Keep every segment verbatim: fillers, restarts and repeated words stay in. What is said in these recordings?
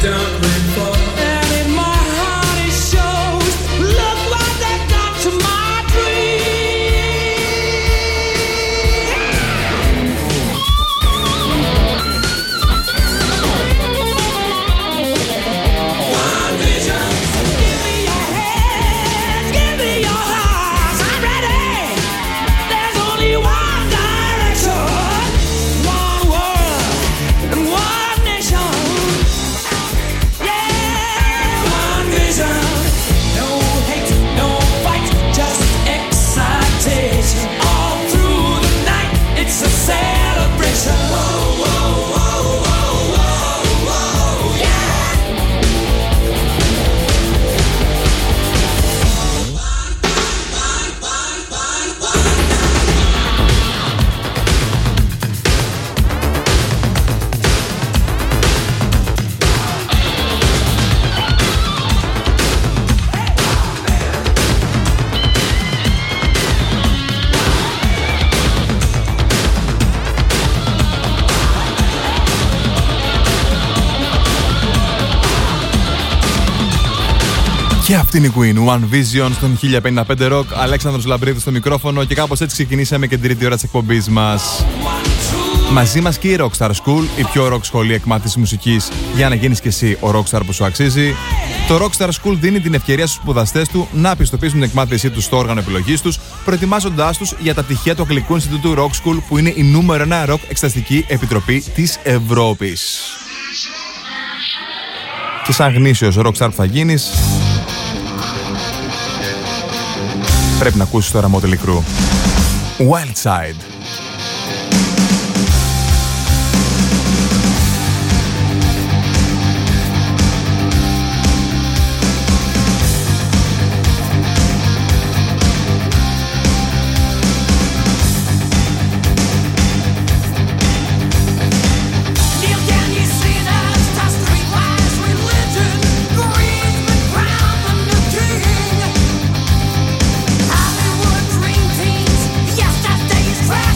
Και αυτή είναι η Queen, One Vision στον χίλια πενήντα πέντε Rock, Αλέξανδρος Λαμπρίδης στο μικρόφωνο και κάπως έτσι ξεκινήσαμε και την τρίτη ώρα της εκπομπής μας. Μαζί μας και η Rockstar School, η πιο rock σχολή εκμάθησης μουσικής για να γίνεις και εσύ ο rockstar που σου αξίζει. Το Rockstar School δίνει την ευκαιρία στους σπουδαστές του να πιστοποιήσουν την εκμάθησή τους στο όργανο επιλογής τους, προετοιμάζοντάς τους για τα πτυχία του Αγγλικού Ινστιτούτου Rock School, που είναι η νούμερο ένα rock εξεταστική επιτροπή της Ευρώπης. Και σαν γνήσιος rockstar που θα γίνεις, πρέπει να ακούσεις τώρα Motley Crue. Wild Side. Hollywood dream teams, yesterday's trash.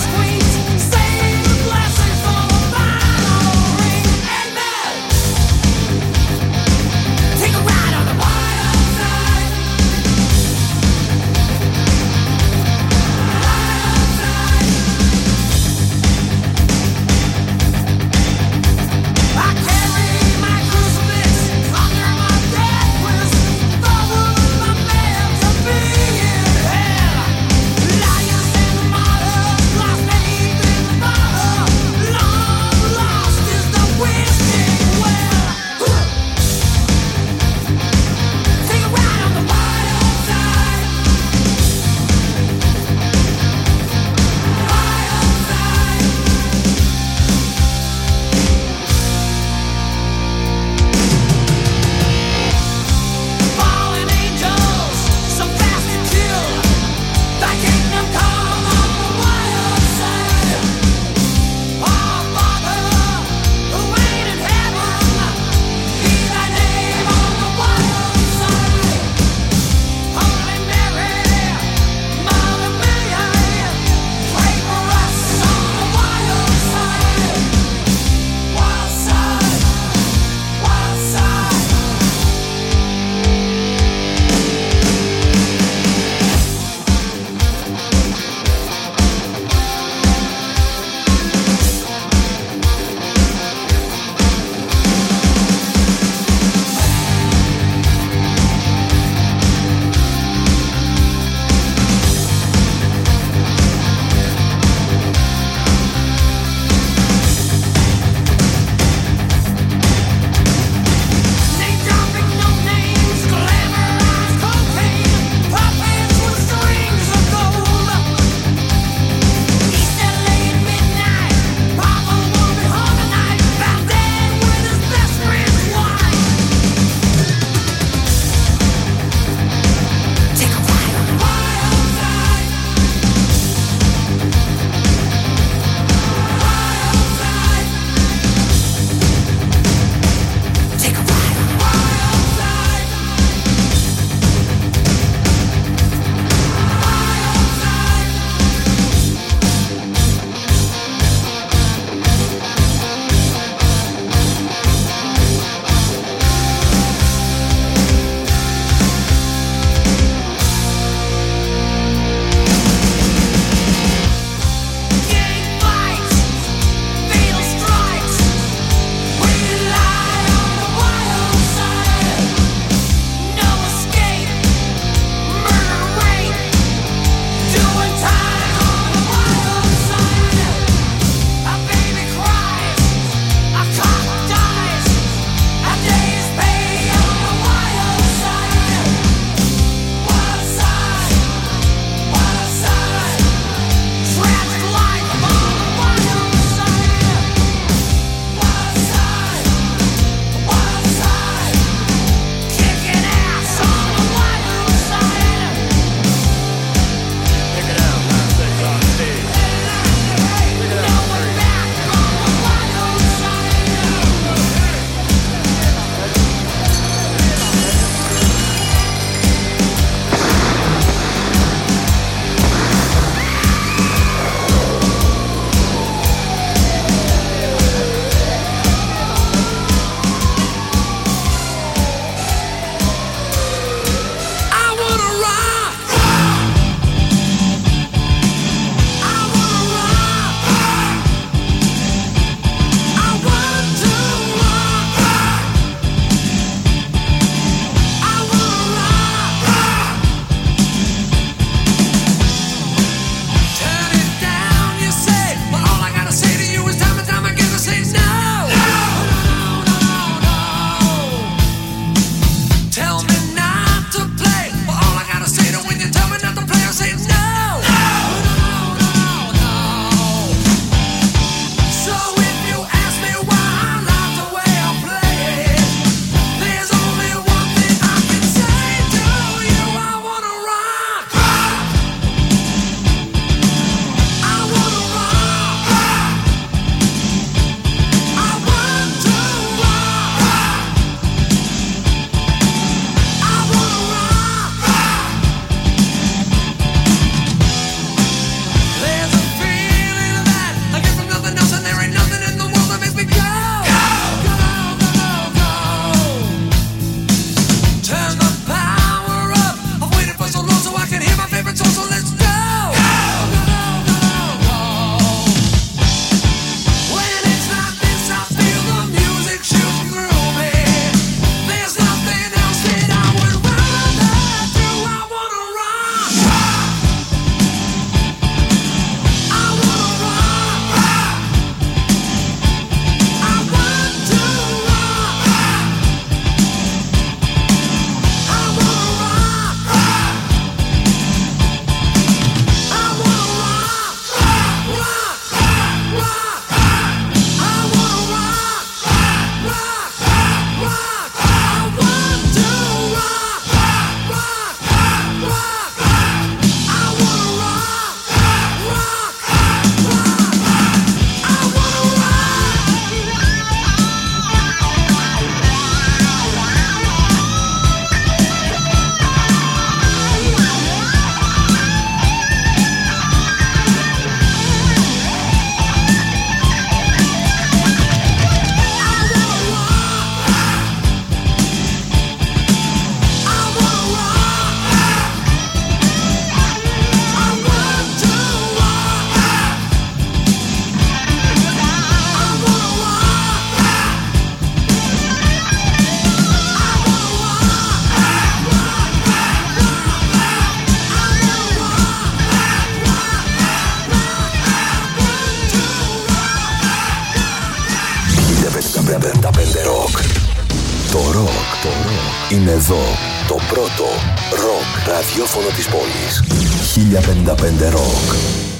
πέντε Rock. Το rock, το rock είναι εδώ. Το πρώτο rock ραδιόφωνο της πόλης. χίλια πενήντα πέντε Rock.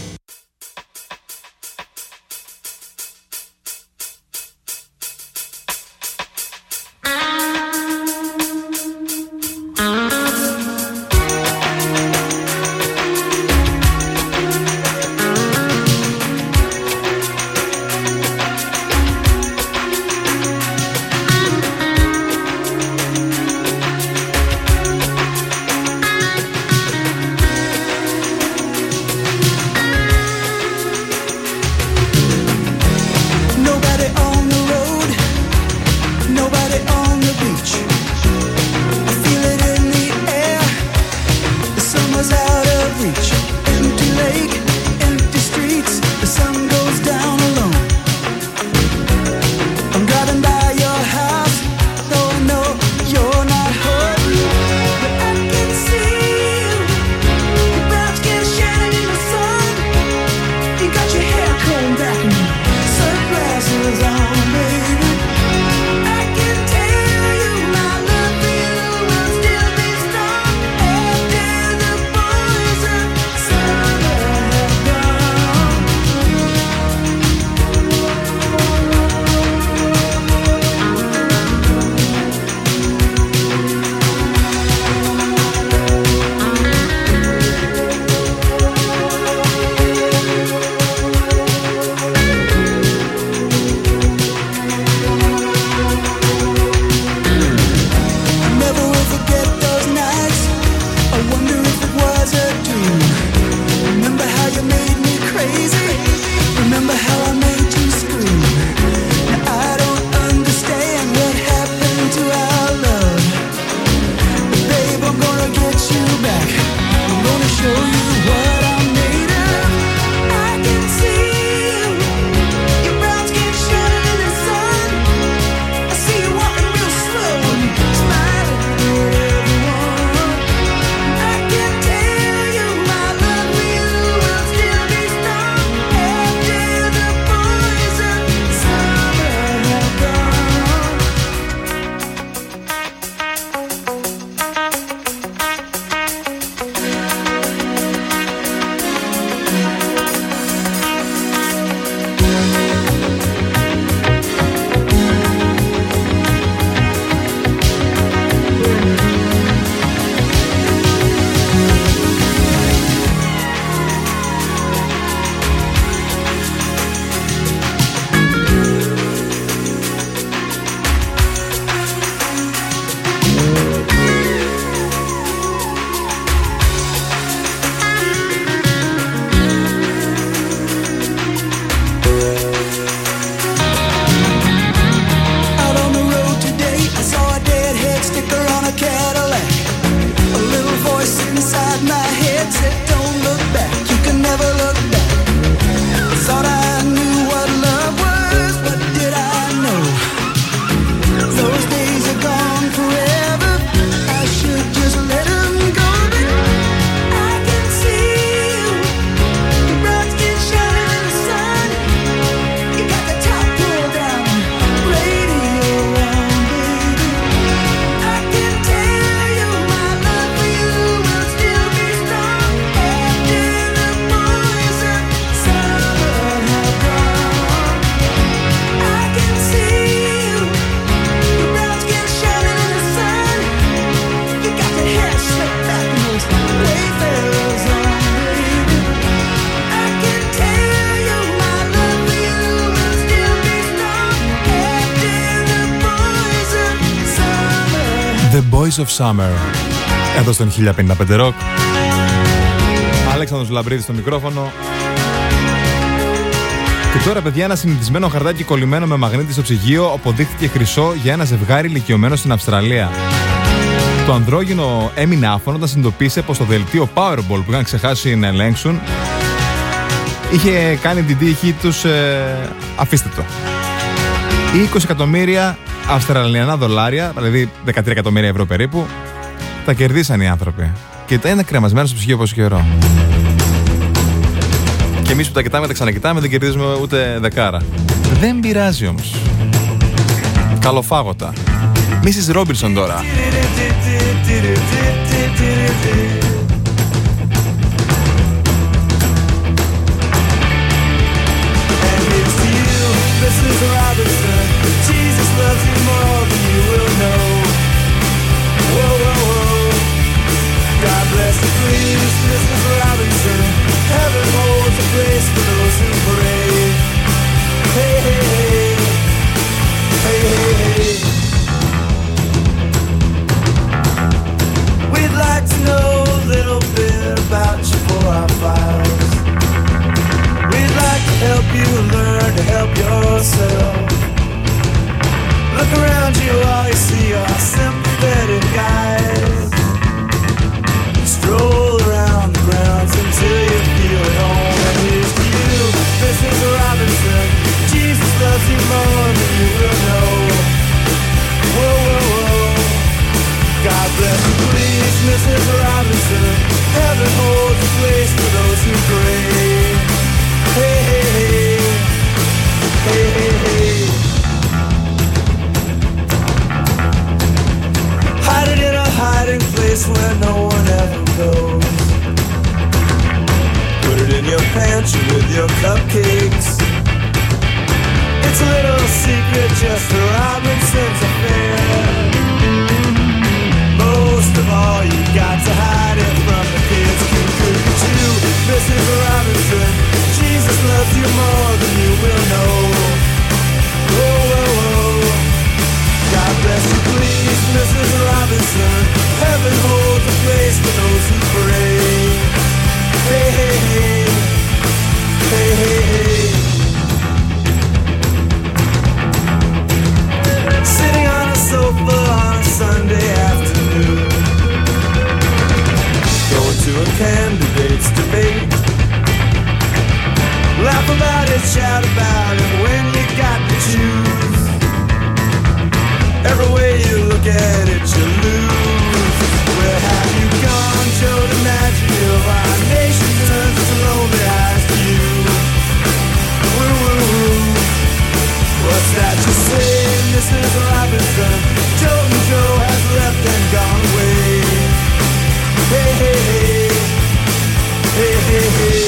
Boys of Summer. Εδώ στον χίλια πενήντα πέντε Rock. Αλέξανδρος Λαμπρίδης στο μικρόφωνο. Και τώρα, παιδιά, ένα συνηθισμένο χαρτάκι κολλημένο με μαγνήτη στο ψυγείο αποδείχθηκε χρυσό για ένα ζευγάρι ηλικιωμένο στην Αυστραλία. Το ανδρόγυνο έμεινε άφωνο όταν συνειδητοποίησε πως το δελτίο Powerball που είχαν ξεχάσει να ελέγξουν είχε κάνει την τύχη τους ε, αφήστε το. είκοσι εκατομμύρια Αυστραλιανά δολάρια, δηλαδή δεκατρία εκατομμύρια ευρώ περίπου, τα κερδίσαν οι άνθρωποι. Και τα είναι κρεμασμένα στο ψυγείο πόσο καιρό. Και εμείς που τα κοιτάμε, τα ξανακοιτάμε, δεν κερδίζουμε ούτε δεκάρα. Δεν πειράζει όμως. Καλοφάγωτα. μίσις Ρόμπινσον τώρα. missus Robinson, Jesus loves you more than you will know. Whoa, whoa, whoa. God bless you, please, missus Robinson. Heaven holds a place for those who pray. Hey, hey, hey. Hey, hey, hey. We'd like to know a little bit about you for our files. We'd like to help you learn to help yourself. Look around you, all you see are sympathetic eyes. Stroll around the grounds until you feel at home. And here's to you, missus Robinson. Jesus loves you more than you will know. Whoa, whoa, whoa. God bless you, please, missus Robinson. Heaven holds a place for those who pray. Hey, hey, hey. Hey, hey, hey. Hide it in a hiding place where no one ever goes. Put it in your pantry with your cupcakes. It's a little secret, just the Robinsons affair. Most of all, you got to hide it from the kids. Cuckoo, missus Robinson. Jesus loves you more than you will know. Whoa, whoa, whoa. God bless you, please, missus Robinson. Heaven holds a place for those who pray. Hey, hey, hey. Hey, hey, hey. Sitting on a sofa on a Sunday afternoon, going to a candidate's debate. Laugh about it, shout about it when you got to choose. Every way you look at it, you lose. Where have you gone, Joe DiMaggio? Our nation turns its lonely eyes to you. Woo, woo, woo. What's that you say, missus Robinson? Joe and Joe has left and gone away. Hey, hey, hey. Hey, hey, hey.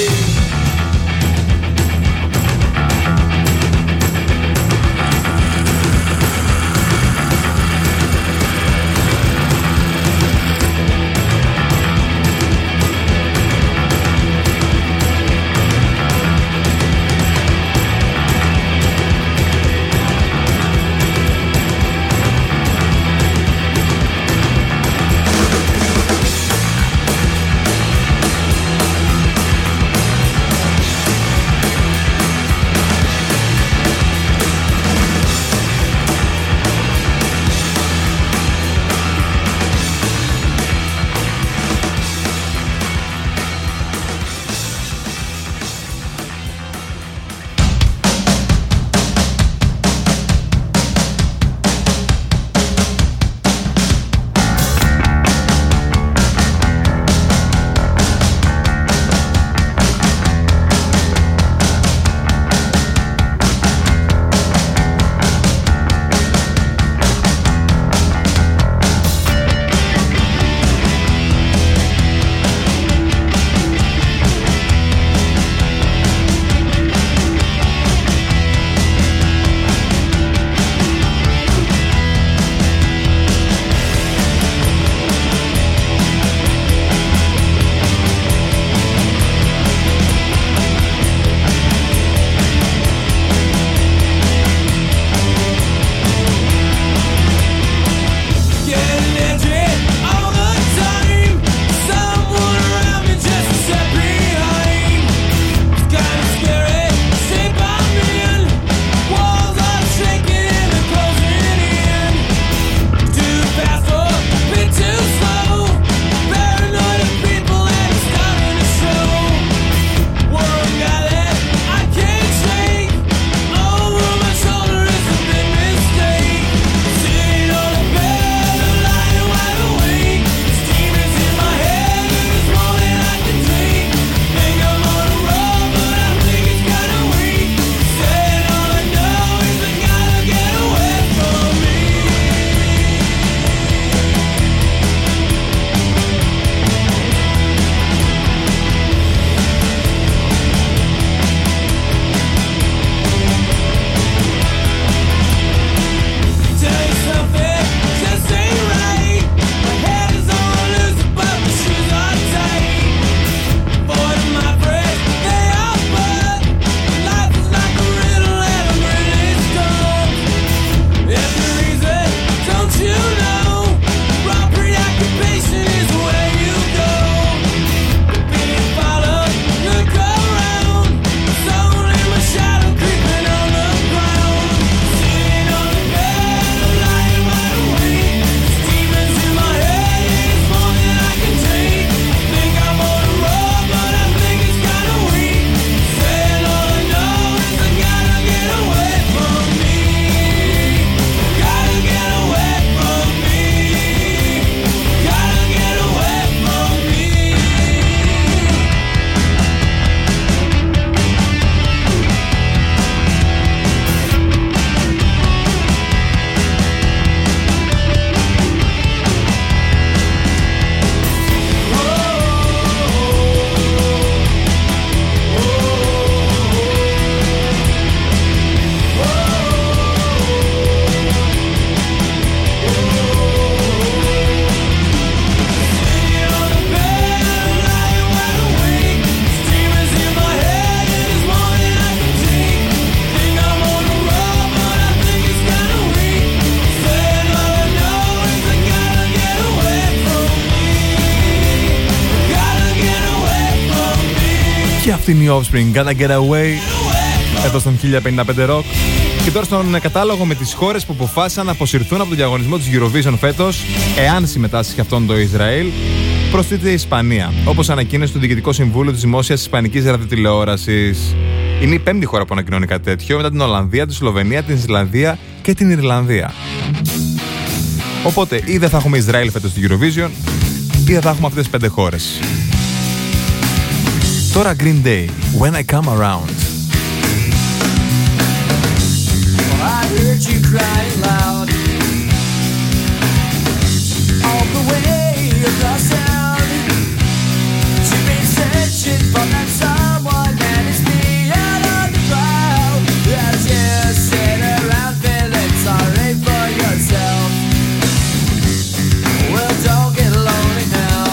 Αυτή είναι η Offspring, Gotta Get Away, εδώ στον χίλια πενήντα πέντε Rock. Και τώρα στον κατάλογο με τις χώρες που αποφάσισαν να αποσυρθούν από τον διαγωνισμό της Eurovision φέτος, εάν συμμετάσχει και αυτόν το Ισραήλ, προστίθεται η Ισπανία, όπως ανακοίνωσε το Διοικητικό Συμβούλιο της Δημόσιας Ισπανικής Ραδιοτηλεόρασης. Είναι η πέμπτη χώρα που ανακοινώνει κάτι τέτοιο, μετά την Ολλανδία, τη Σλοβενία, την Ισλανδία και την Ιρλανδία. Οπότε ή δεν θα έχουμε Ισραήλ φέτος στην Eurovision, ή δεν θα έχουμε αυτές τις πέντε χώρες. Τώρα Green Day, When I Come Around. I heard you crying loud all the way across town. You've been searching for that someone, and it's me out on the crowd. As you sit around feeling sorry for yourself. Well, don't get lonely now,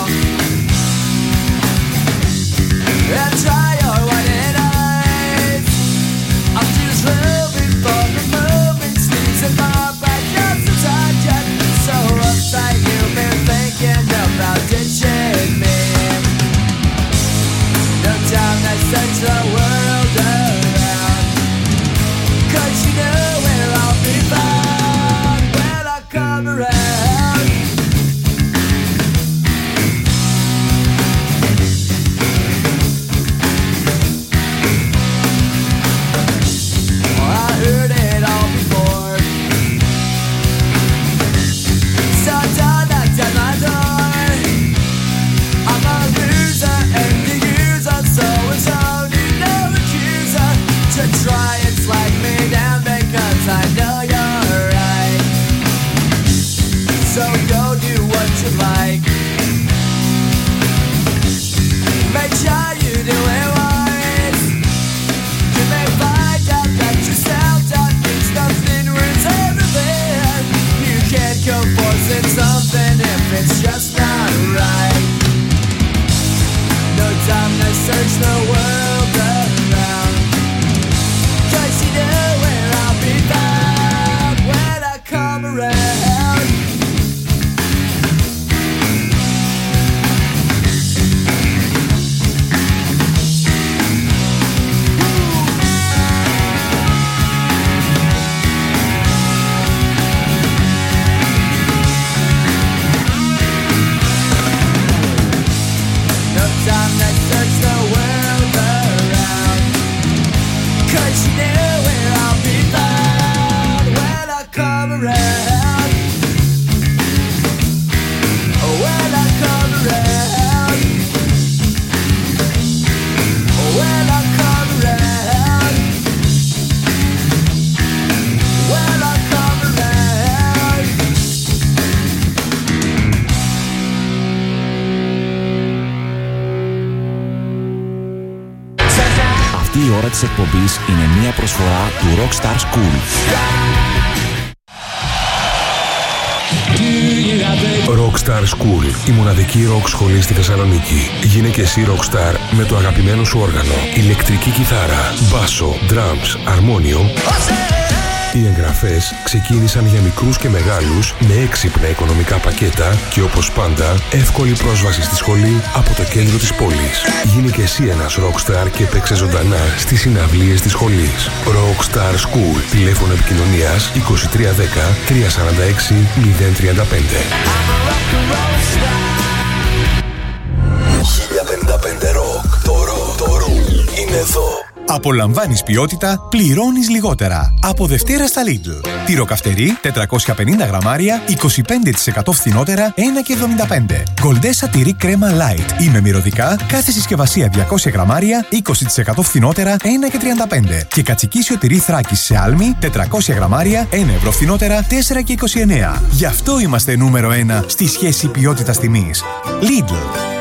and try your white eyes. I'm still swimming for the moment, sleeps in my backyard, so tired, so uptight. You've been thinking about ditching me. No time to search the world around, 'cause you know where I'll be found when I come around. I heard it all before, so don't knock down my door. I'm a loser and the user, so it's only no accuser to try and flag me down because I know you're right. So go do what you like, make sure you do it right. You may find out that yourself don't means nothing, ruins everything. You can't go forcing something if it's just not right. No time to search the world around, 'cause you know where I'll be found when I come around. No time to search the world around, 'cause you know where I'll be found when I come around. When I come around. When I come around. When I come around. Αυτή η ώρα της εκπομπής είναι μια προσφορά του Rockstar School. Rockstar School, η μοναδική rock σχολή στη Θεσσαλονίκη. Γίνε και εσύ rockstar με το αγαπημένο σου όργανο, ηλεκτρική κιθάρα, μπάσο, drums, αρμόνιο. Οι εγγραφές ξεκίνησαν για μικρούς και μεγάλους με έξυπνα οικονομικά πακέτα και όπως πάντα εύκολη πρόσβαση στη σχολή από το κέντρο της πόλης. Γίνε και εσύ ένας rockstar και παίξε ζωντανά στις συναυλίες της σχολής. Rockstar School, τηλέφωνο επικοινωνίας είκοσι τρία δέκα τριακόσια σαράντα έξι μηδέν τριάντα πέντε. χίλια πενήντα πέντε Rock. Το rock, το rock είναι εδώ. Απολαμβάνεις ποιότητα, πληρώνεις λιγότερα. Από Δευτέρα στα Lidl. Τυροκαυτερί τετρακόσια πενήντα γραμμάρια, είκοσι πέντε τοις εκατό φθηνότερα, ένα και εβδομήντα πέντε. Γκολντέσα τυρί κρέμα light ή με μυρωδικά, κάθε συσκευασία διακόσια γραμμάρια, είκοσι τοις εκατό φθηνότερα, ένα και τριάντα πέντε. Και κατσικίσιο τυρί Θράκης σε άλμη, τετρακόσια γραμμάρια, ένα ευρώ φθηνότερα, τέσσερα και είκοσι εννέα. Γι' αυτό είμαστε νούμερο ένα στη σχέση ποιότητας τιμής. Lidl.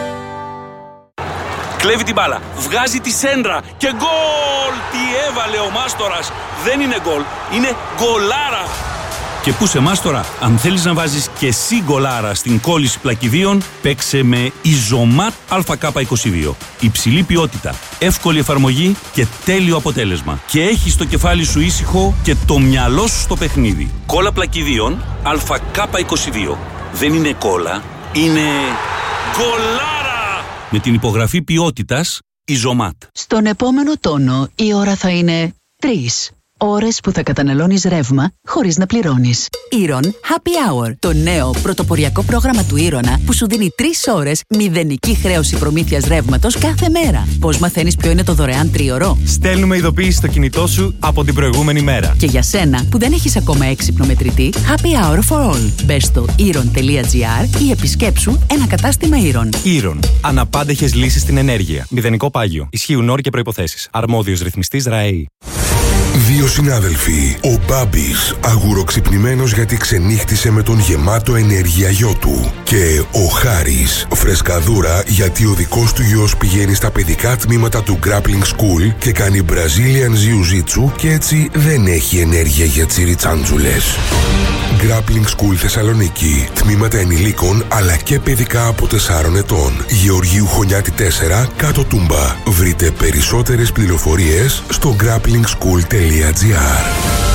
Κλέβει την μπάλα, βγάζει τη σέντρα και γκολ! Τι έβαλε ο Μάστορας! Δεν είναι γκολ, είναι γκολάρα! Και πού σε Μάστορα, αν θέλεις να βάζεις και εσύ γκολάρα στην κόλληση πλακιδίων, παίξε με Ιζωμάτ Α Κ είκοσι δύο. Υψηλή ποιότητα, εύκολη εφαρμογή και τέλειο αποτέλεσμα. Και έχεις το κεφάλι σου ήσυχο και το μυαλό σου στο παιχνίδι. Κόλλα πλακιδίων Α Κ είκοσι δύο. Δεν είναι κόλλα, είναι γκολάρα! Με την υπογραφή ποιότητας Ιζομάτ. Στον επόμενο τόνο η ώρα θα είναι τρεις. Ώρες που θα καταναλώνεις ρεύμα χωρίς να πληρώνεις. Iron Happy Hour. Το νέο πρωτοποριακό πρόγραμμα του Iron που σου δίνει τρεις ώρες μηδενική χρέωση προμήθειας ρεύματος κάθε μέρα. Πώς μαθαίνεις ποιο είναι το δωρεάν τρίωρο? Στέλνουμε ειδοποίηση στο κινητό σου από την προηγούμενη μέρα. Και για σένα που δεν έχεις ακόμα έξυπνο μετρητή, Happy Hour for all. Μπες στο iron.gr ή επισκέψου ένα κατάστημα Iron. Iron. Αναπάντεχες λύσεις στην ενέργεια. Μηδενικό πάγιο. Ισχύουν όροι και προϋποθέσεις. Αρμόδιος ρυθμιστής ΡΑΕΗ. Δύο συνάδελφοι, ο Μπάμπης αγουροξυπνημένος γιατί ξενύχτησε με τον γεμάτο ενέργεια γιο του και ο Χάρης φρεσκαδούρα γιατί ο δικός του γιος πηγαίνει στα παιδικά τμήματα του Grappling School και κάνει Brazilian Jiu-Jitsu και έτσι δεν έχει ενέργεια για τσιριτσάντζουλες. Grappling School Θεσσαλονίκη. Τμήματα ενηλίκων αλλά και παιδικά από τεσσάρων ετών. Γεωργίου Χωνιάτη τέσσερα, κάτω Τούμπα. Βρείτε περισσότερες πληροφορίες στο grappling school τελεία gr.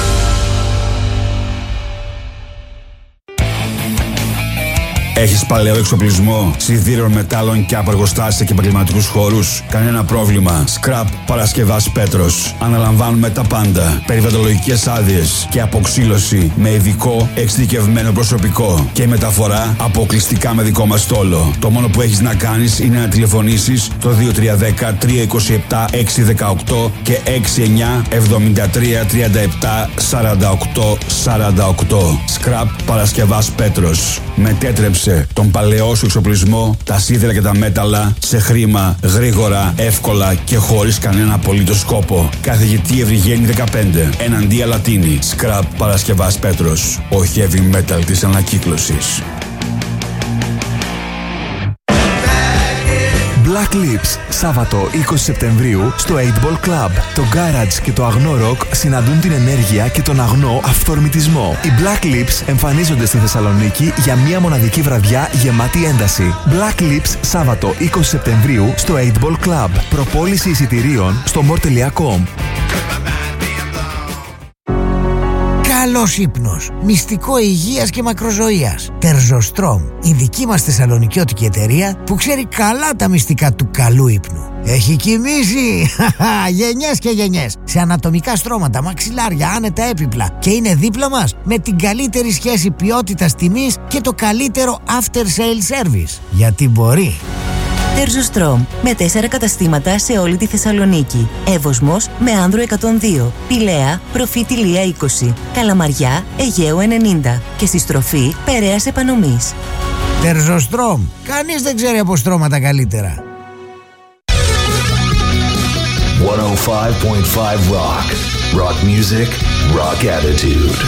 Έχεις παλαιό εξοπλισμό, σιδήρων, μετάλλων και απεργοστάσεις σε επαγγελματικούς χώρους? Κανένα πρόβλημα. Scrap Παρασκευάς Πέτρος. Αναλαμβάνουμε τα πάντα. Περιβαλλοντολογικές άδειες και αποξύλωση με ειδικό εξειδικευμένο προσωπικό. Και η μεταφορά αποκλειστικά με δικό μας στόλο. Το μόνο που έχεις να κάνεις είναι να τηλεφωνήσεις το δύο τρία ένα μηδέν τρία δύο επτά έξι ένα οκτώ και έξι εννιά εβδομήντα τρία τριάντα επτά σαράντα οκτώ σαράντα οκτώ. Scrap Παρασκευάς Πέτρος. Μετέτρεψε τον παλαιό σου εξοπλισμό, τα σίδερα και τα μέταλλα σε χρήμα, γρήγορα, εύκολα και χωρίς κανένα απολύτως σκόπο. Καθηγητή Ευρυγένη δεκαπέντε, εναντία Λατίνη. Scrap Παρασκευάς Πέτρος. Ο heavy metal της ανακύκλωσης. Black Lips, Σάββατο είκοσι Σεπτεμβρίου στο eight ball Club. Το Garage και το αγνό ροκ συναντούν την ενέργεια και τον αγνό αυθορμητισμό. Οι Black Lips εμφανίζονται στη Θεσσαλονίκη για μια μοναδική βραδιά γεμάτη ένταση. Black Lips, Σάββατο είκοσι Σεπτεμβρίου στο eight ball Club. Προπόληση εισιτηρίων στο more τελεία com. Καλός ύπνος, μυστικό υγείας και μακροζωίας. Τερζοστρόμ, η δική μας θεσσαλονικιώτικη εταιρεία που ξέρει καλά τα μυστικά του καλού ύπνου. Έχει κοιμήσει γενιές και γενιές σε ανατομικά στρώματα, μαξιλάρια, άνετα έπιπλα και είναι δίπλα μας με την καλύτερη σχέση ποιότητας τιμής και το καλύτερο after sale service. Γιατί μπορεί. Τερζοστρόμ, με τέσσερα καταστήματα σε όλη τη Θεσσαλονίκη. Εύωσμος με Άνδρο εκατόν δύο, Πηλαία, Προφήτη Λία είκοσι, Καλαμαριά, Αιγαίου ενενήντα και στη στροφή Περαίας Επανομής. Τερζοστρόμ, κανείς δεν ξέρει από στρώματα καλύτερα. εκατόν πέντε κόμμα πέντε Rock. Rock music, rock attitude.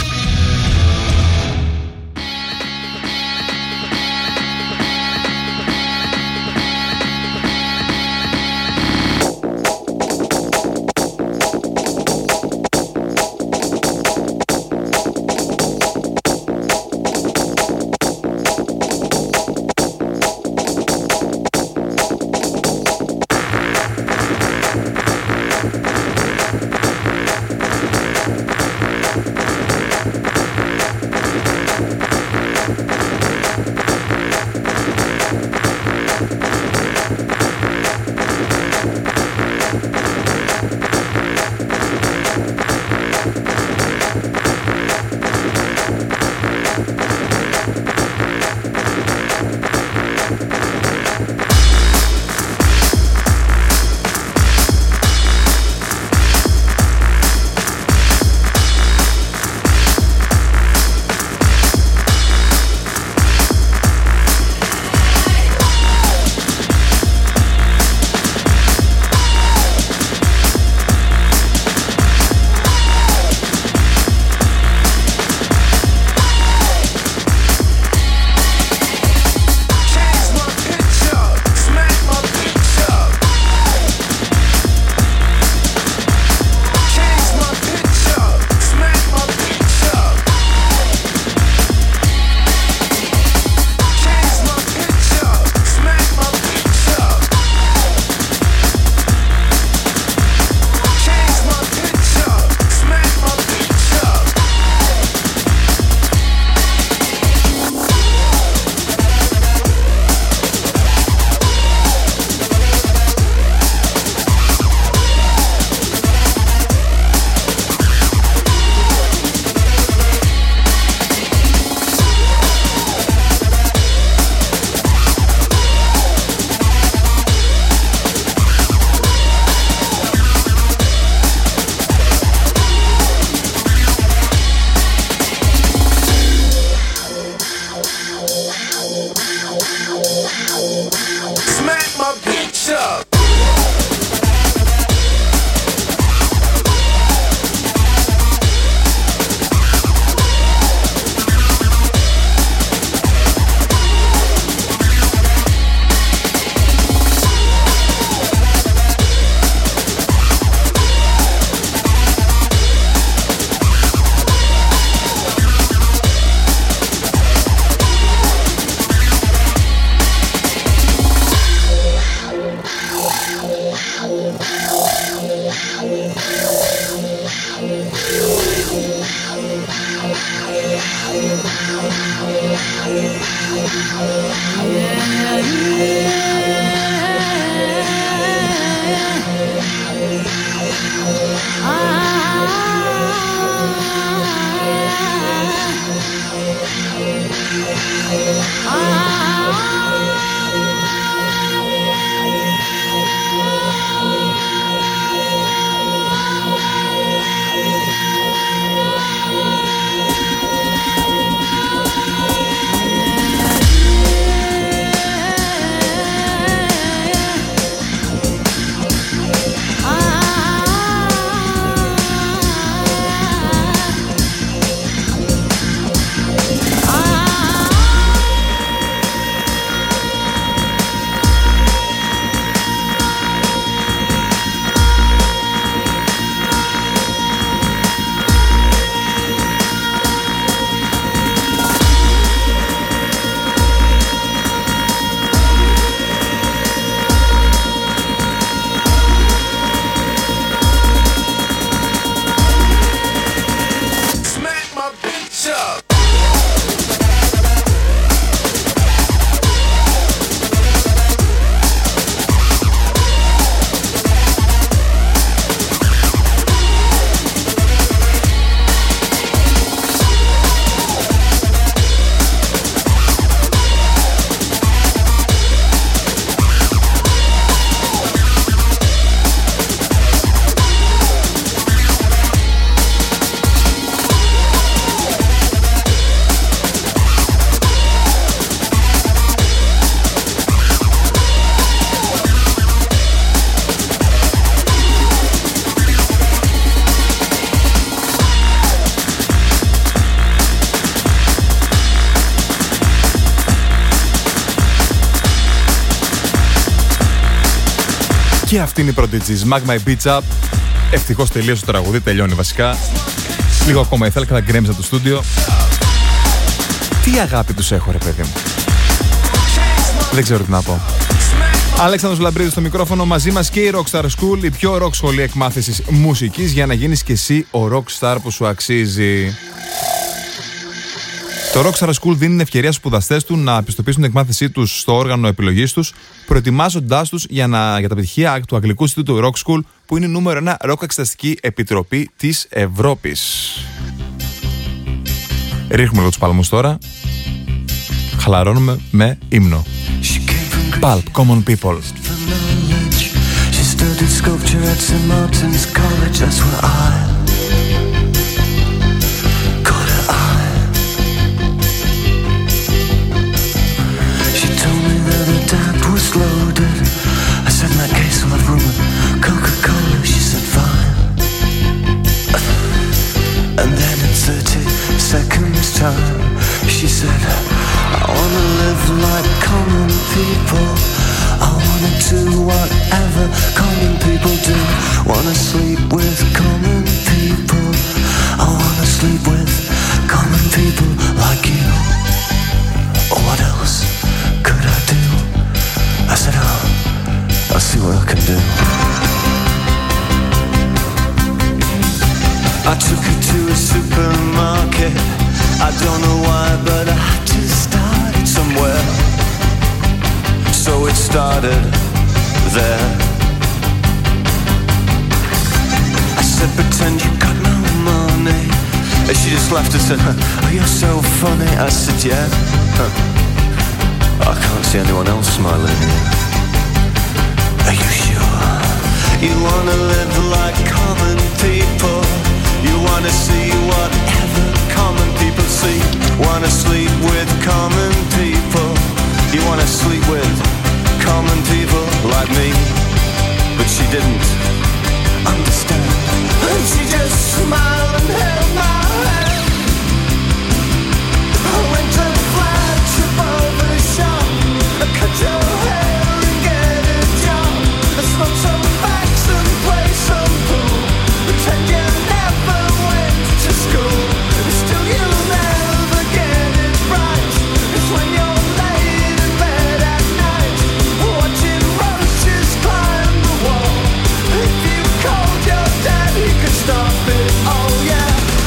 Και αυτή είναι η πρώτη της Mag My Beach Up. Ευτυχώς τελείωσε το τραγούδι, τελειώνει βασικά. Λίγο ακόμα ήθελα και θα γκρέμιζα το στούντιο. Τι αγάπη τους έχω ρε παιδί μου. Δεν ξέρω τι να πω. Αλέξανδρος Λαμπρίδης στο μικρόφωνο, μαζί μας και η Rockstar School, η πιο rock σχολή εκμάθησης μουσικής για να γίνεις και εσύ ο rockstar που σου αξίζει. Το Rockstar School δίνει ευκαιρία στους σπουδαστές του να πιστοποιήσουν την εκμάθησή τους στο όργανο επιλογής τους, προετοιμάζοντάς τους για, να, για τα πετυχία του Αγγλικού Ινστιτούτου Rock School, που είναι η νούμερο ένα rock εξεταστική επιτροπή της Ευρώπης. Ρίχνουμε λίγο τους παλμούς τώρα. Χαλαρώνουμε με ύμνο. Pulp, Common People. She studied sculpture at Saint Martin's College, that's where I caught her eye. She told me that her dad was loaded. I said, in that case I'll have rum and Coca-Cola. She said, fine. And then in thirty seconds time, she said, I wanna live like common people. I wanna do whatever common people do. Wanna sleep with common people. I wanna sleep with common people like you. What else could I do? I said, oh, I'll see what I can do. I took her to a supermarket. I don't know why, but I had to start it somewhere. So it started there. I said, pretend you got no money. And she just laughed and said, oh, you're so funny. I said, yeah. Huh. I can't see anyone else smiling. Are you sure? You wanna live like common people. You wanna see whatever common people see. Wanna sleep with common people. You wanna sleep with common people like me. But she didn't understand. And she just smiled and held my hand. I went to the flagship over the shop. I cut your hair and get a job. I smoke some facts and play some pool. Pretend you never went to school. Still you'll never get it right. It's when you're laid in bed at night, watching roaches climb the wall. If you called your dad, he could stop it. Oh yeah.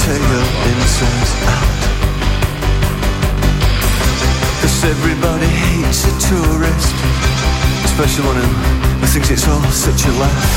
take your innocence out. Cause everybody hates a tourist, especially one who thinks it's all such a laugh.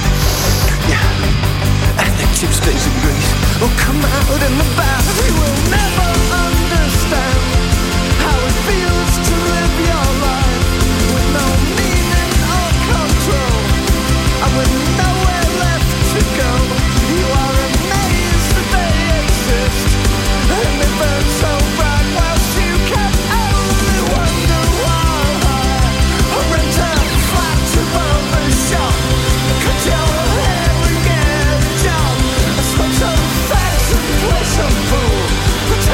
Yeah, and the chipsticks of Greece will come out in the bath. You will never understand how it feels to live your life with no meaning or control, and with nowhere left to go. You are amazed that they exist, and they burn so bright whilst you can only wonder why. Or rent a flat above the shop, cut your hair and get a job, smoke some fags and play some pool.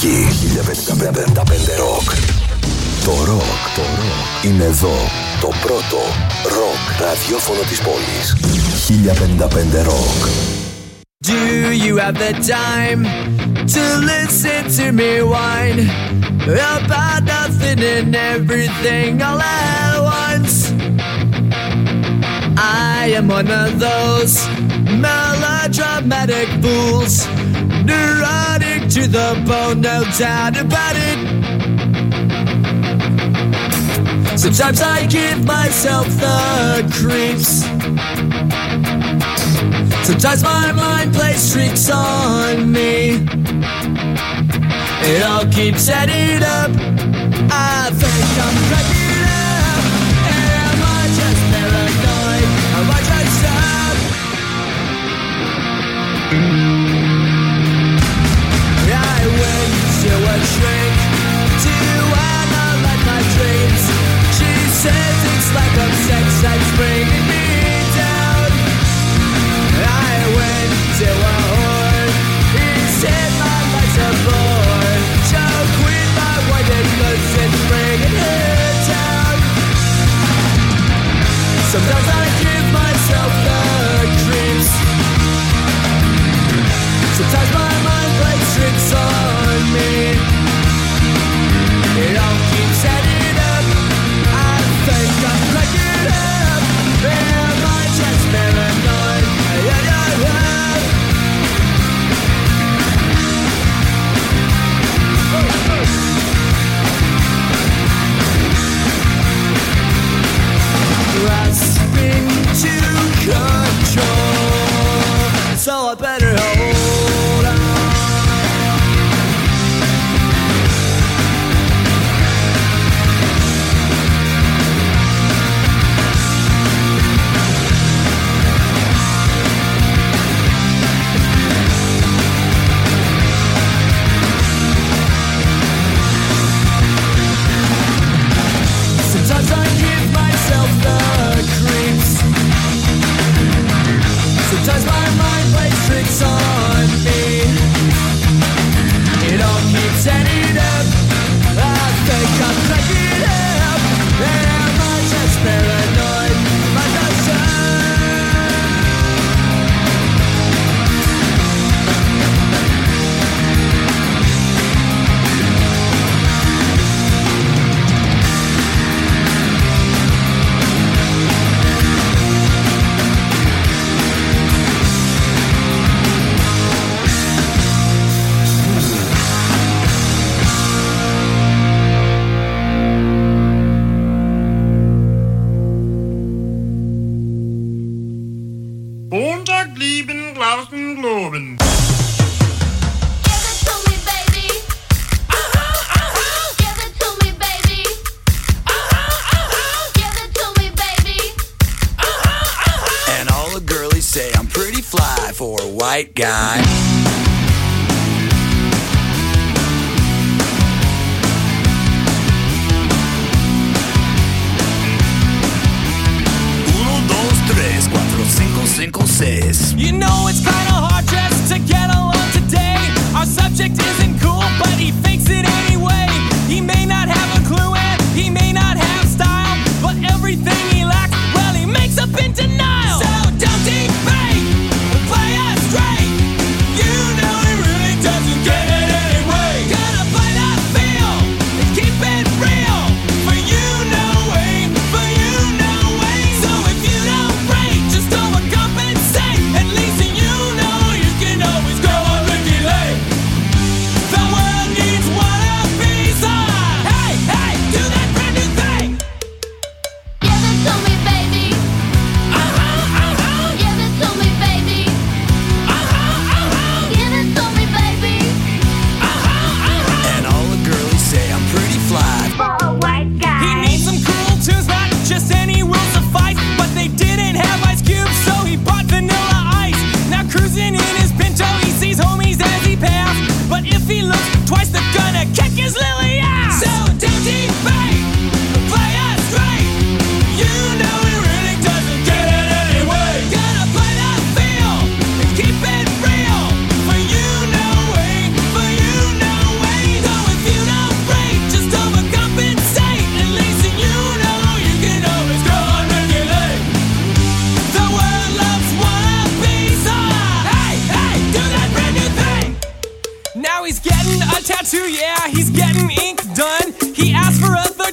Θεσσαλονίκη. χίλια πενήντα πέντε Rock. Το ροκ, το ροκ είναι εδώ. Το πρώτο ροκ ραδιόφωνο της πόλης. χίλια πενήντα πέντε Rock. Do you have the time to listen to me whine about nothing and everything all at once? I am one of those melodramatic fools, neurotic to the bone, no doubt about it. Sometimes I give myself the creeps. Sometimes my mind plays tricks on me. It all keeps adding up. I think I'm cracking up. Am I just paranoid? Am I just up? I went to a shrink to analyze my dreams. She says it's like a sex that's bringing me down. I went to a whore. He said my life's a bore. So quit my white cause it's bringing her down. Sometimes I give myself the creeps. Sometimes my mind plays tricks on me. It all keeps adding up. I think I'm cracking up. Am I just paranoid? Yeah, yeah, yeah. Oh, oh. Grasping to control, so I better hold on. Sometimes I give myself the creeps. Sometimes my mind plays tricks on me. It all keeps adding up. I think I'm cracking up. Am I just paranoid? Am I just up? Montag lieben Glauben Globen. And all the girlies say I'm pretty fly for a white guy. Uno, dos, tres, cuatro, cinco, cinco, seis. You know it's kinda hard just to get along today. Our subject isn't cool, but he fakes it anyway. He may not have a clue and he may not have style, but everything he lacks, well, he makes up in denial. So don't debate, play us straight. You know he really doesn't get it anyway. Gotta play that field and keep it real. For you, no way, for you, no way. So if you don't break, just overcompensate. At least you know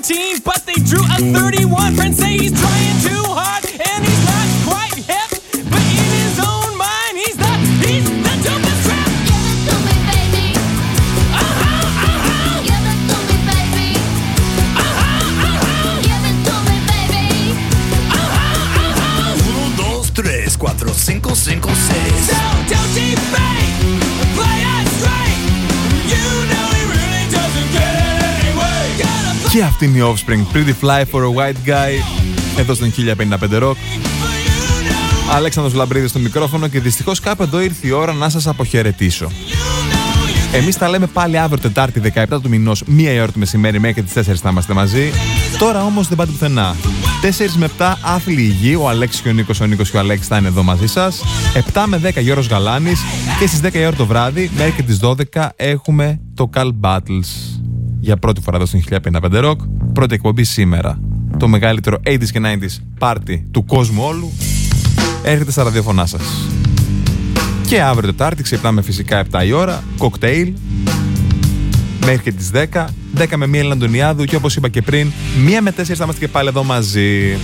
seventeen, but they drew a thirty-one. Friends say he's trying too hard, and he's not quite hip. But in his own mind, he's the, he's the dopest rap. Give it to me, baby. Uh-huh, uh-huh. Give it to me, baby. Uh-huh, uh-huh. Give it to me, baby. Uh-huh, uh-huh. Uno, dos, tres, cuatro, cinco, cinco, seis. So don't debate, play us straight. You know he really doesn't get it anyway. Gotta Και αυτή είναι η Offspring, Pretty Fly for a White Guy, εδώ στον χίλια πενήντα πέντε Rock. Αλέξανδρος Λαμπρίδης στο μικρόφωνο και δυστυχώς κάπου εδώ ήρθε η ώρα να σας αποχαιρετήσω. Εμείς τα λέμε πάλι αύριο Τετάρτη δεκαεπτά του μηνός, μία η ώρα το μεσημέρι, μέχρι και τις τέσσερις θα είμαστε μαζί. Τώρα όμως δεν πάτε πουθενά. τέσσερις με επτά άθλη υγιή, ο Αλέξης και ο Νίκος, ο Νίκος και ο Αλέξης θα είναι εδώ μαζί σας. επτά με δέκα Γιώργος Γαλάνης και στις δέκα η ώρα το βράδυ, μέχρι και τις δώδεκα έχουμε το Call Battles. Για πρώτη φορά εδώ στον χίλια πενήντα πέντε Rock, πρώτη εκπομπή σήμερα. Το μεγαλύτερο ογδόντα και ενενήντα πάρτι του κόσμου όλου έρχεται στα ραδιοφωνά σας. Και αύριο Τετάρτη ξυπνάμε φυσικά επτά η ώρα, κοκτέιλ, μέχρι και τις δέκα, δέκα με μία Έλληνα Αντωνιάδου και όπως είπα και πριν, μία με τέσσερις θα είμαστε και πάλι εδώ μαζί.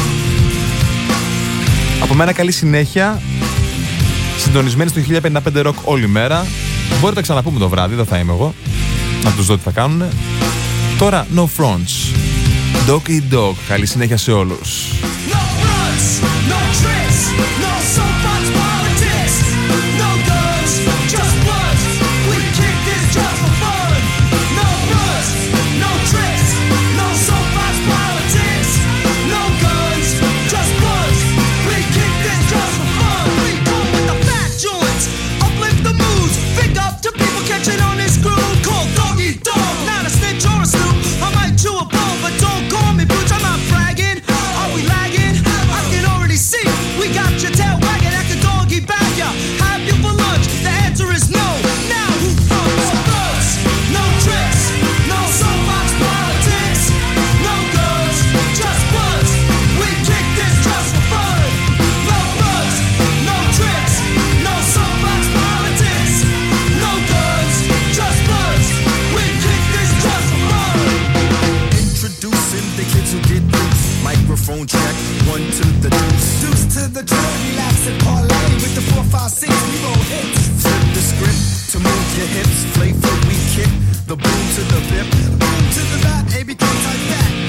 Από μένα καλή συνέχεια, συντονισμένοι στο χίλια πενήντα πέντε Rock όλη μέρα. Μπορείτε να τα ξαναπούμε το βράδυ, δεν θα είμαι εγώ, να τους δω τι θα κάνουνε. Τώρα, No Fronts, Dog Eat Dog, καλή συνέχεια σε όλους. No runs, no tricks, no soapbox politics, no guns, just bloods. We kick this just for fun. No runs, no tricks, no soapbox politics, no guns, just bloods. We kick this just for fun. We go with the fat joints, uplift the moods, big up to people catching on this groove called Dog Eat Dog. Not a snitch or a snoop, I might chew a bone, but don't call me boots. I'm not bragging. Are we lagging? I can already see we got your tail wagging at the doggy bag ya. Have you for lunch? The answer is no. Now who fronts? Runs, no tricks, no soapbox politics, no guns, just bloods. We kick this just for fun. No runs, no tricks, no soapbox politics, no guns, just bloods. We kick this just for fun. Introducing the kids who get loose. Microphone check, one to the deuce. Deuce to the drum, relax and parlay with the four, five, six, we roll hits. Flip the script to move your hips. Flavor we kick, the boom to the bip, boom to the bat, A B K type that.